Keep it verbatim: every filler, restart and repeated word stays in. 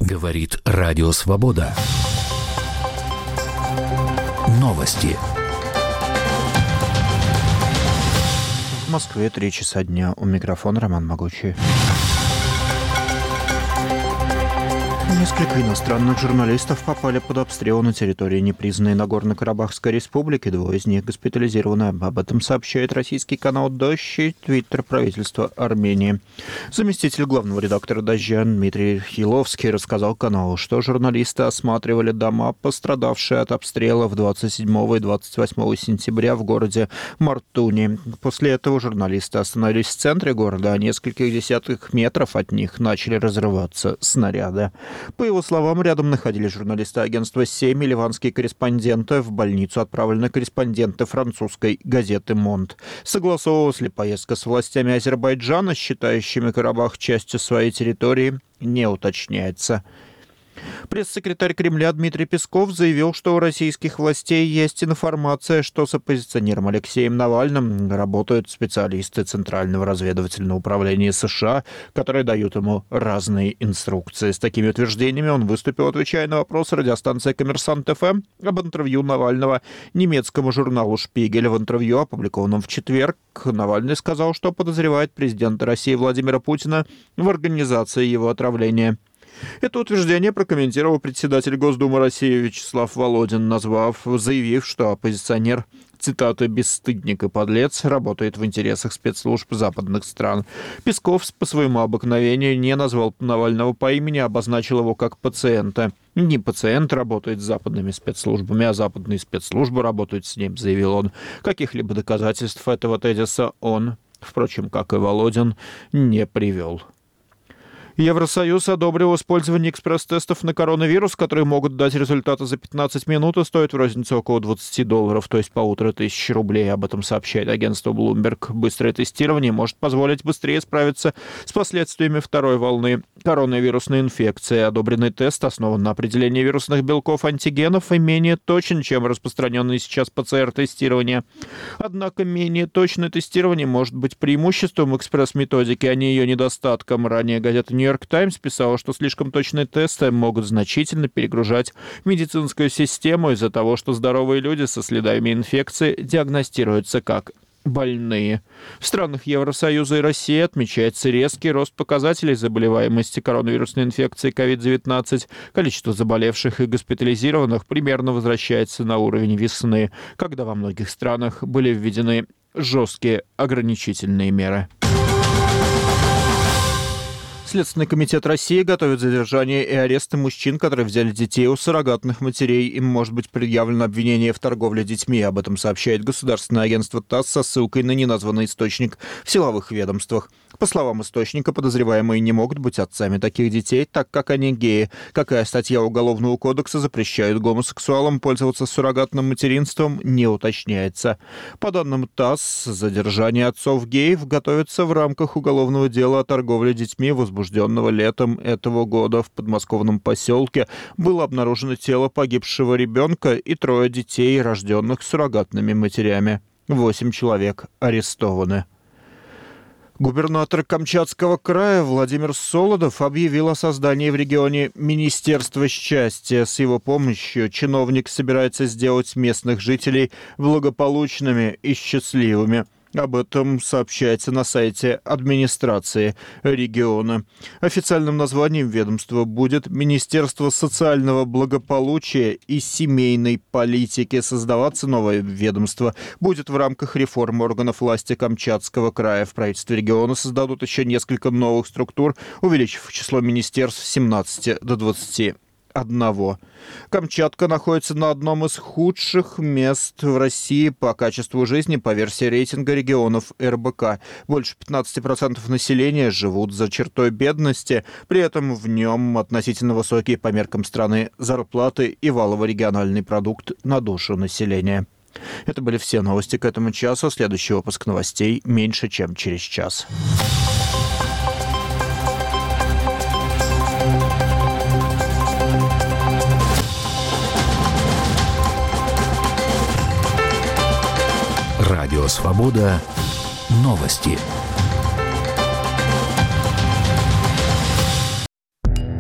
Говорит Радио Свобода. Новости. В Москве три часа дня. У микрофона Роман Могучий. Несколько иностранных журналистов попали под обстрел на территории непризнанной Нагорно-Карабахской республики. Двое из них госпитализированы. Об этом сообщает российский канал «Дождь» и твиттер правительства Армении. Заместитель главного редактора «Дождя» Дмитрий Хиловский рассказал каналу, что журналисты осматривали дома, пострадавшие от обстрелов двадцать седьмого и двадцать восьмого сентября в городе Мартуни. После этого журналисты остановились в центре города, а нескольких десятках метров от них начали разрываться снаряды. По его словам, рядом находились журналисты агентства «семь» и ливанские корреспонденты. В больницу отправлены корреспонденты французской газеты «Монт». Согласовывалась ли поездка с властями Азербайджана, считающими Карабах частью своей территории, не уточняется. Пресс-секретарь Кремля Дмитрий Песков заявил, что у российских властей есть информация, что с оппозиционером Алексеем Навальным работают специалисты Центрального разведывательного управления США, которые дают ему разные инструкции. С такими утверждениями он выступил, отвечая на вопрос радиостанции «Коммерсант ФМ» об интервью Навального немецкому журналу «Шпигель». В интервью, опубликованном в четверг, Навальный сказал, что подозревает президента России Владимира Путина в организации его отравления. Это утверждение прокомментировал председатель Госдумы России Вячеслав Володин, назвав, заявив, что оппозиционер, цитата, «бесстыдник и подлец», работает в интересах спецслужб западных стран. Песков по своему обыкновению не назвал Навального по имени, а обозначил его как пациента. «Не пациент работает с западными спецслужбами, а западные спецслужбы работают с ним», заявил он. Каких-либо доказательств этого тезиса он, впрочем, как и Володин, не привел. Евросоюз одобрил использование экспресс-тестов на коронавирус, которые могут дать результаты за пятнадцать минут и стоят в рознице около двадцать долларов, то есть полутора тысяч рублей. Об этом сообщает агентство Bloomberg. Быстрое тестирование может позволить быстрее справиться с последствиями второй волны коронавирусной инфекции. Одобренный тест основан на определении вирусных белков антигенов и менее точен, чем распространенное сейчас ПЦР-тестирование. Однако менее точное тестирование может быть преимуществом экспресс-методики, а не ее недостатком. Ранее газета «Нью Нью-Йорк Таймс» писала, что слишком точные тесты могут значительно перегружать медицинскую систему из-за того, что здоровые люди со следами инфекции диагностируются как больные. В странах Евросоюза и России отмечается резкий рост показателей заболеваемости коронавирусной инфекцией ковид девятнадцать. Количество заболевших и госпитализированных примерно возвращается на уровень весны, когда во многих странах были введены жесткие ограничительные меры. Следственный комитет России готовит задержание и аресты мужчин, которые взяли детей у суррогатных матерей. Им может быть предъявлено обвинение в торговле детьми. Об этом сообщает государственное агентство ТАСС со ссылкой на неназванный источник в силовых ведомствах. По словам источника, подозреваемые не могут быть отцами таких детей, так как они геи. Какая статья Уголовного кодекса запрещает гомосексуалам пользоваться суррогатным материнством, не уточняется. По данным ТАСС, задержание отцов геев готовится в рамках уголовного дела о торговле детьми, возбужденного летом этого года. В подмосковном поселке было обнаружено тело погибшего ребенка и трое детей, рожденных суррогатными матерями. Восемь человек арестованы. Губернатор Камчатского края Владимир Солодов объявил о создании в регионе Министерства счастья. С его помощью чиновник собирается сделать местных жителей благополучными и счастливыми. Об этом сообщается на сайте администрации региона. Официальным названием ведомства будет Министерство социального благополучия и семейной политики. Создаваться новое ведомство будет в рамках реформы органов власти Камчатского края. В правительстве региона создадут еще несколько новых структур, увеличив число министерств с семнадцати до двадцати. Одного. Камчатка находится на одном из худших мест в России по качеству жизни по версии рейтинга регионов эр бэ ка. Больше пятнадцати процентов населения живут за чертой бедности, при этом в нем относительно высокие по меркам страны зарплаты и валовый региональный продукт на душу населения. Это были все новости к этому часу. Следующий выпуск новостей меньше, чем через час. Радио Свобода. Новости.